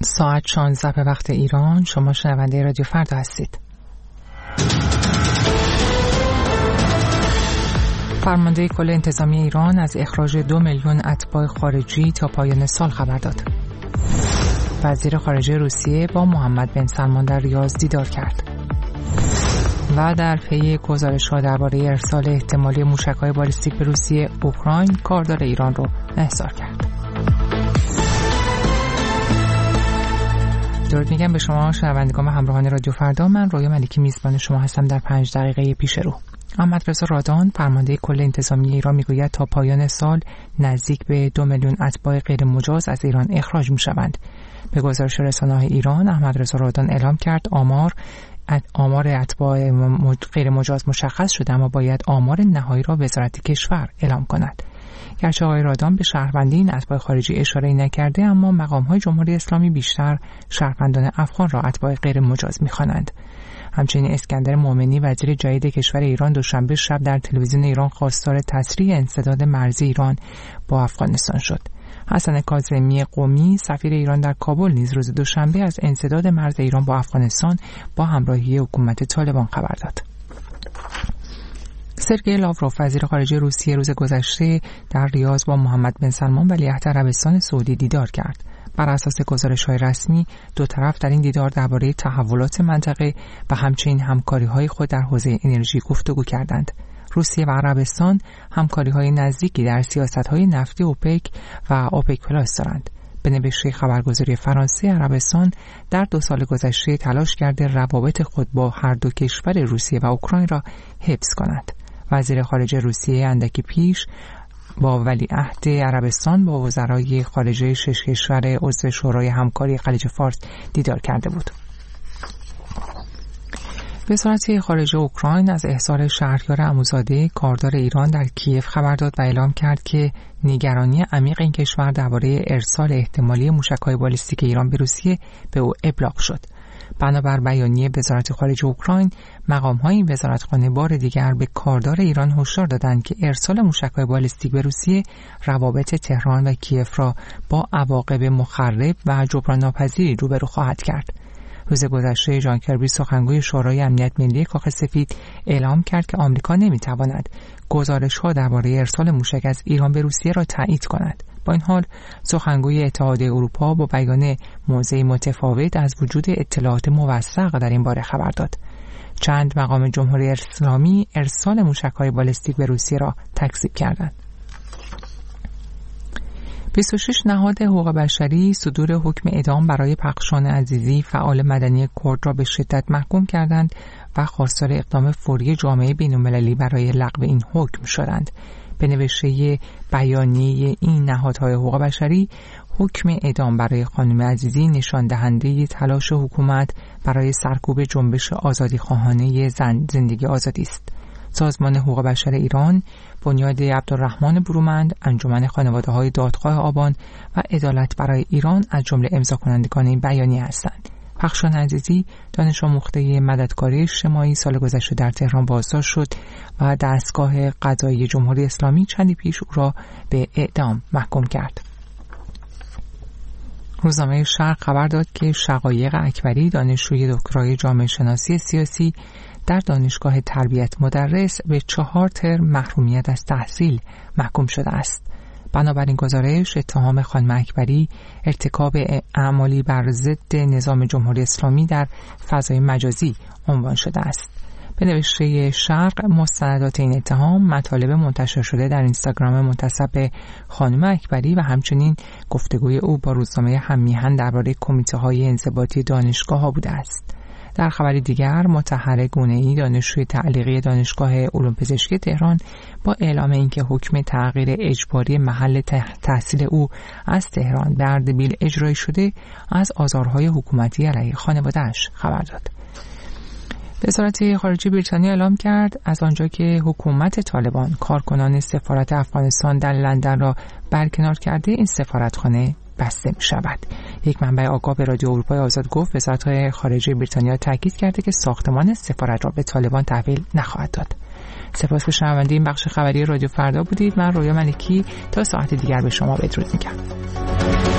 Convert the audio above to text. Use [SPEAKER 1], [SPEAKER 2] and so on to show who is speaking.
[SPEAKER 1] ساعت 16 به وقت ایران. شما شنونده رادیو فردا هستید. فرمانده کل انتظامی ایران از اخراج 2 میلیون اتباع خارجی تا پایان سال خبر داد. وزیر خارجه روسیه با محمد بن سلمان در ریاض دیدار کرد. و در پی گزارش‌ها درباره ارسال احتمالی موشک‌های بالستیک به روسیه، اوکراین کاردار ایران رو احضار کرد. درود میگم به شما شنوندگان و همراهان رادیو فردا. من رویا ملکی میزبان شما هستم در 5 دقیقه پیش رو. احمدرضا رادان فرمانده کل انتظامی ایران میگوید تا پایان سال نزدیک به 2 میلیون اتباع غیر مجاز از ایران اخراج میشوند. به گزارش رسانه‌های ایران، احمدرضا رادان اعلام کرد آمار اتباع غیر مجاز مشخص شده، اما باید آمار نهایی را وزارت کشور اعلام کند. گرچه آقای رادان به شهروندی این اتباع خارجی اشاره نکرده، اما مقام‌های جمهوری اسلامی بیشتر شهروندان افغان را اتباع غیر مجاز می‌خوانند. همچنین اسکندر مومنی وزیر جدید کشور ایران دوشنبه شب در تلویزیون ایران خواستار تسریع انسداد مرزی ایران با افغانستان شد. حسن کاظمی قمی سفیر ایران در کابل نیز روز دوشنبه از انسداد مرز ایران با افغانستان با همراهی حکومت طالبان خبر داد. سرگئی لاوروف وزیر خارجه روسیه روز گذشته در ریاض با محمد بن سلمان ولیعهد عربستان سعودی دیدار کرد. بر اساس گزارش‌های رسمی، دو طرف در این دیدار درباره تحولات منطقه و همچنین همکاری‌های خود در حوزه انرژی گفتگو کردند. روسیه و عربستان همکاری‌های نزدیکی در سیاست‌های نفتی اوپک و اوپک پلاس دارند. به نوشته خبرگزاری فرانسه، عربستان در 2 سال گذشته تلاش کرده روابط خود با هر دو کشور روسیه و اوکراین را حفظ کند. وزیر خارجه روسیه اندکی پیش با ولیعهد عربستان با وزرای خارجه 6 کشور عضو شورای همکاری خلیج فارس دیدار کرده بود. وزارت خارجه اوکراین از احضار شهریار عموزاده کاردار ایران در کیف خبر داد و اعلام کرد که نگرانی عمیق این کشور درباره ارسال احتمالی موشک‌های بالستیک ایران به روسیه به او ابلاغ شد. بنابر بیانیه وزارت خارجه اوکراین، مقام‌های این وزارتخانه بار دیگر به کاردار ایران هشدار دادند که ارسال موشک‌های بالستیک به روسیه روابط تهران و کیف را با عواقب مخرب و جبران ناپذیری روبرو خواهد کرد. روز گذشته جان کربی سخنگوی شورای امنیت ملی کاخ سفید اعلام کرد که آمریکا نمی‌تواند گزارش‌ها درباره ارسال موشک از ایران به روسیه را تایید کند. با این حال سخنگوی اتحادیه اروپا با بیان موضعی متفاوت از وجود اطلاعات موثق در این باره خبر داد. چند مقام جمهوری اسلامی ارسال موشک‌های بالستیک به روسیه را تکذیب کردند. 26 نهاد حقوق بشری صدور حکم اعدام برای پخشان عزیزی فعال مدنی کرد را به شدت محکوم کردند و خواستار اقدام فوری جامعه بین‌المللی برای لغو این حکم شدند. به نوشته بیانیه این نهادهای حقوق بشری، حکم اعدام برای خانم عزیزی نشان دهنده تلاش حکومت برای سرکوب جنبش آزادی خواهانه زندگی آزادی است. سازمان حقوق بشر ایران، بنیاد عبدالرحمن برومند، انجمن خانواده‌های دادخواه آبان و عدالت برای ایران از جمله امضاکنندگان این بیانیه هستند. پخشان عزیزی دانش آموخته مددکاری اجتماعی سال گذشته در تهران بازداشت شد و دستگاه قضایی جمهوری اسلامی چندی پیش او را به اعدام محکوم کرد. روزنامه شرق خبر داد که شقایق اکبری دانشجوی دکترای جامعه شناسی سیاسی در دانشگاه تربیت مدرس به 4 ترم محرومیت از تحصیل محکوم شده است. بنابراین گزارش اتهام خانم اکبری ارتکاب اعمالی بر ضد نظام جمهوری اسلامی در فضای مجازی عنوان شده است. به نوشته شرق، مستندات این اتهام مطالب منتشر شده در اینستاگرام منتسب به خانم اکبری و همچنین گفتگوی او با روزنامه هم‌میهن درباره کمیته‌های انضباطی دانشگاه‌ها بوده است. در خبری دیگر، مطهر گونه‌ای دانشجوی تعلیقی دانشگاه علوم پزشکی تهران با اعلام اینکه حکم تغییر اجباری محل تحصیل او از تهران به اردبیل اجرایی شده، از آزارهای حکومتی علیه خانواده‌اش خبر داد. وزارت خارجه بریتانیا اعلام کرد از آنجا که حکومت طالبان کارکنان سفارت افغانستان در لندن را برکنار کرده، این سفارتخانه بسته می شود. یک منبع آگاه به رادیو اروپای آزاد گفت وزارت خارجه بریتانیا تاکید کرده که ساختمان سفارت را به طالبان تحویل نخواهد داد. سپاس به شنونده این بخش خبری رادیو فردا بودید. من رویا ملکی تا ساعت دیگر به شما بدرود میگم.